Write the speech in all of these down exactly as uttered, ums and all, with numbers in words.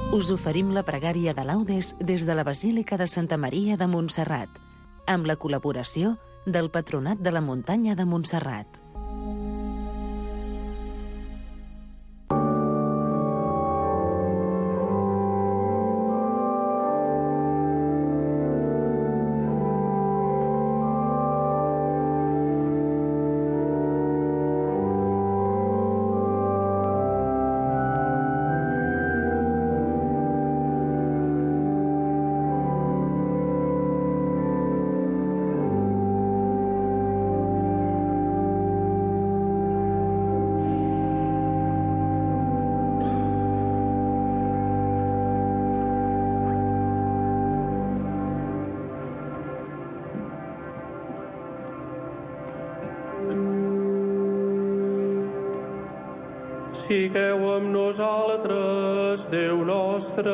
us oferim la pregària de laudes des de la Basílica de Santa Maria de Montserrat, amb la col·laboració del Patronat de la Muntanya de Montserrat. Sigueu amb nosaltres, Déu nostre.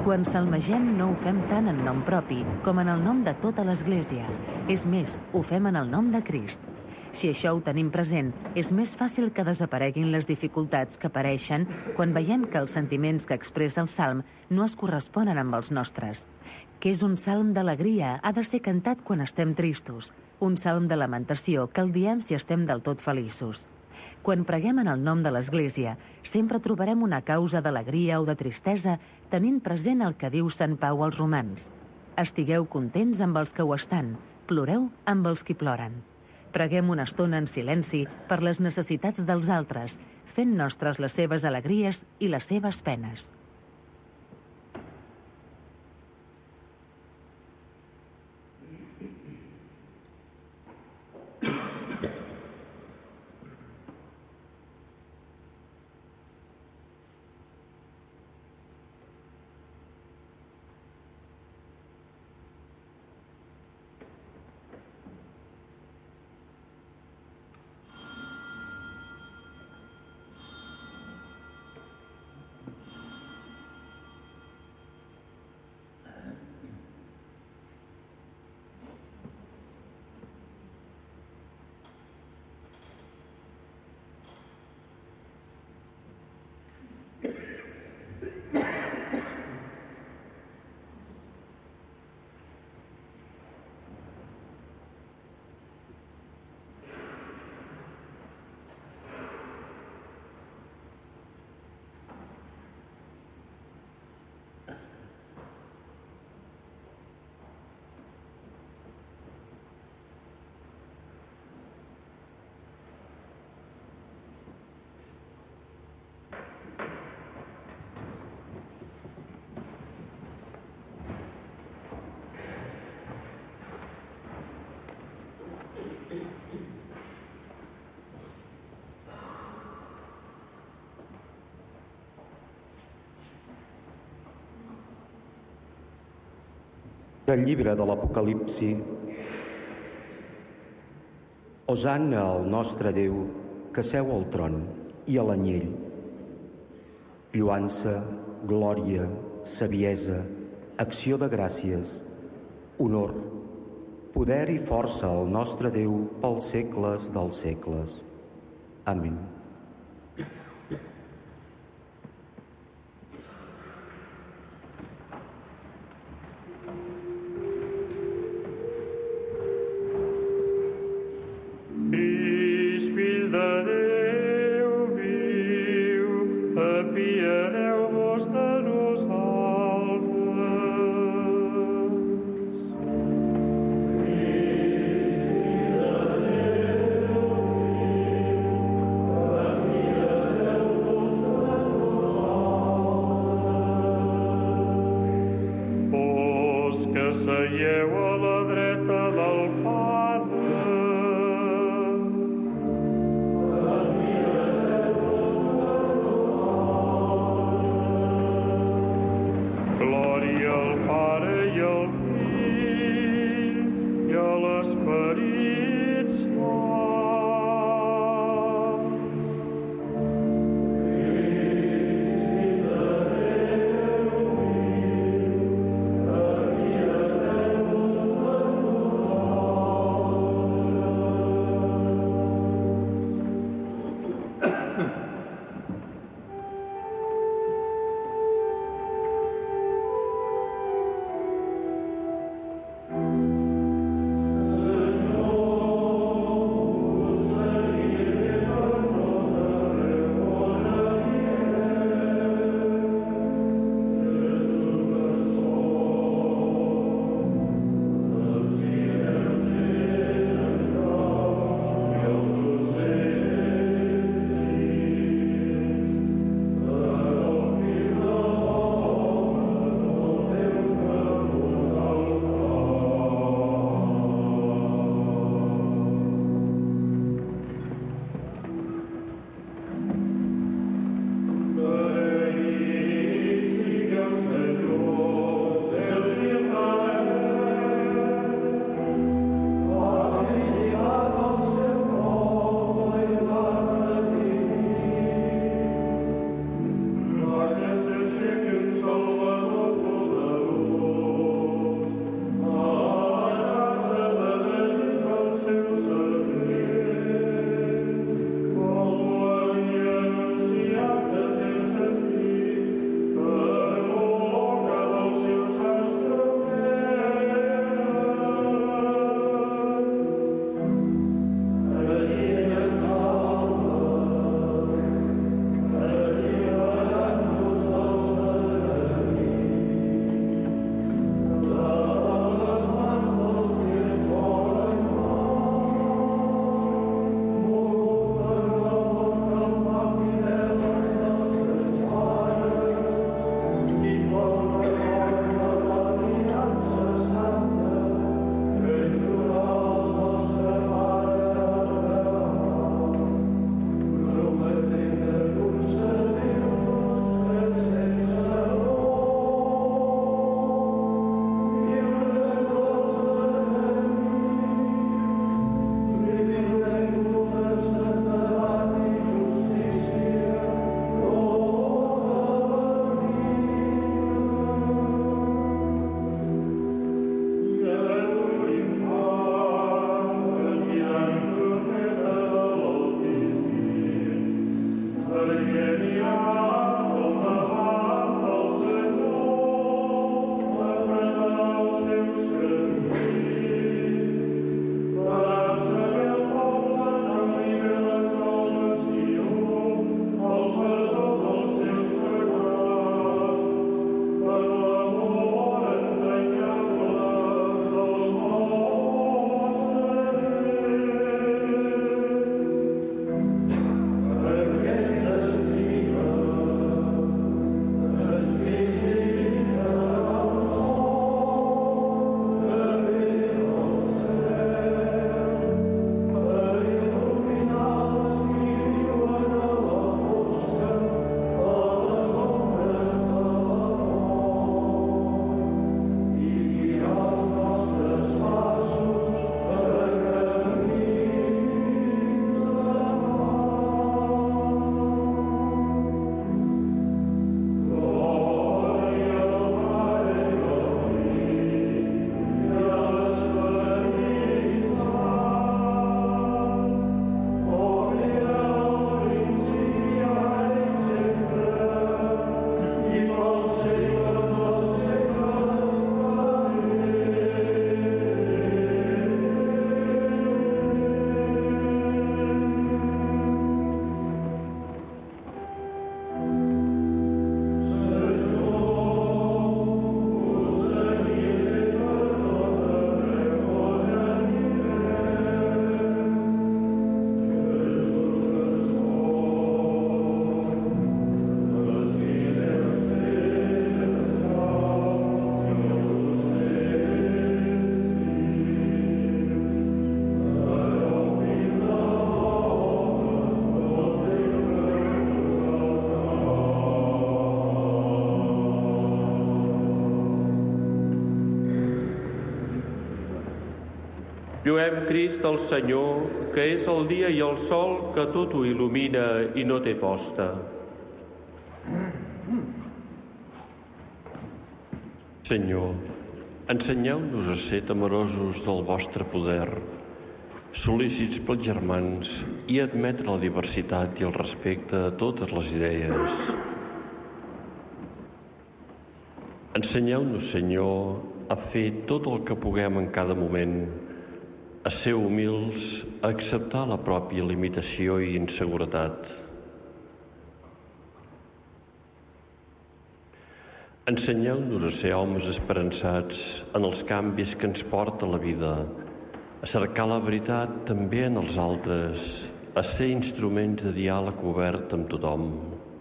Quan salmegem no ho fem tant en nom propi com en el nom de tota l'Església. És més, ho fem en el nom de Crist. Si això ho tenim present, és més fàcil que desapareguin les dificultats que apareixen quan veiem que els sentiments que expressa el salm no es corresponen amb els nostres. Que és un salm d'alegria ha de ser cantat quan estem tristos. Un salm de lamentació que el diem si estem del tot feliços. Quan preguem en el nom de l'Església, sempre trobarem una causa d'alegria o de tristesa tenint present el que diu Sant Pau als romans. Estigueu contents amb els que ho estan, ploreu amb els qui ploren. Preguem una estona en silenci per les necessitats dels altres, fent nostres les seves alegries i les seves penes. Del llibre de l'Apocalipsi. Hosanna al nostre Déu, que seu al tron i a l'anyell. Lloança, glòria, saviesa, acció de gràcies, honor, poder i força al nostre Déu pels segles dels segles. Amén. Seieu a la dreta del Pare. Glòria al Pare i al Fill i a l'Esperit Sant. Lluem Crist el Senyor, que és el dia i el sol que tot ho il·lumina i no té posta. Senyor, ensenyeu-nos a ser temerosos del vostre poder, sol·lícits pels germans i admetre la diversitat i el respecte a totes les idees. Ensenyeu-nos, Senyor, a fer tot el que puguem en cada moment, a ser humils, a acceptar la pròpia limitació i inseguretat. Ensenyeu-nos a ser homes esperançats en els canvis que ens porta la vida, a cercar la veritat també en els altres, a ser instruments de diàleg obert amb tothom.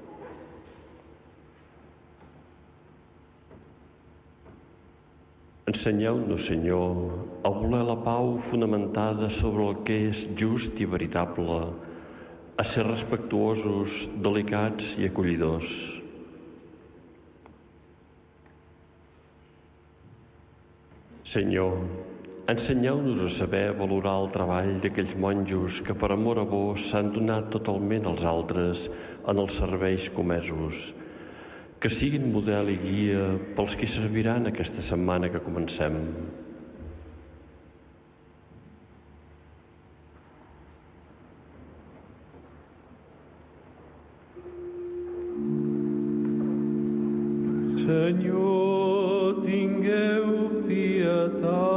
Ensenyeu-nos, Senyor, a voler la pau fonamentada sobre el que és just i veritable, a ser respectuosos, delicats i acollidors. Senyor, ensenyeu-nos a saber valorar el treball d'aquells monjos que per amor a vos s'han donat totalment als altres en els serveis comesos, que siguin model i guia pels qui serviran aquesta setmana que comencem. Senyor, tingueu pietat.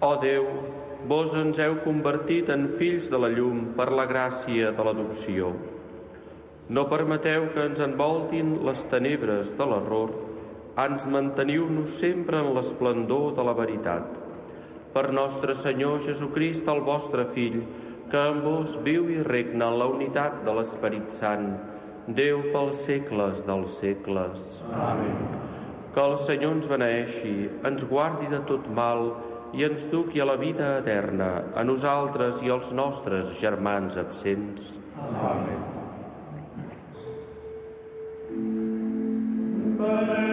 Ó Déu, vos ens heu convertit en fills de la llum per la gràcia de l'adopció. No permeteu que ens envoltin les tenebres de l'error, ans manteniu-nos sempre en l'esplendor de la veritat. Per nostre Senyor Jesucrist, el vostre Fill, que amb vos viu i regna en la unitat de l'Esperit Sant, Déu pels segles dels segles. Amén. Que el Senyor ens beneeixi, ens guardi de tot mal i ens duqui a la vida eterna, a nosaltres i als nostres germans absents. Amén. Amén.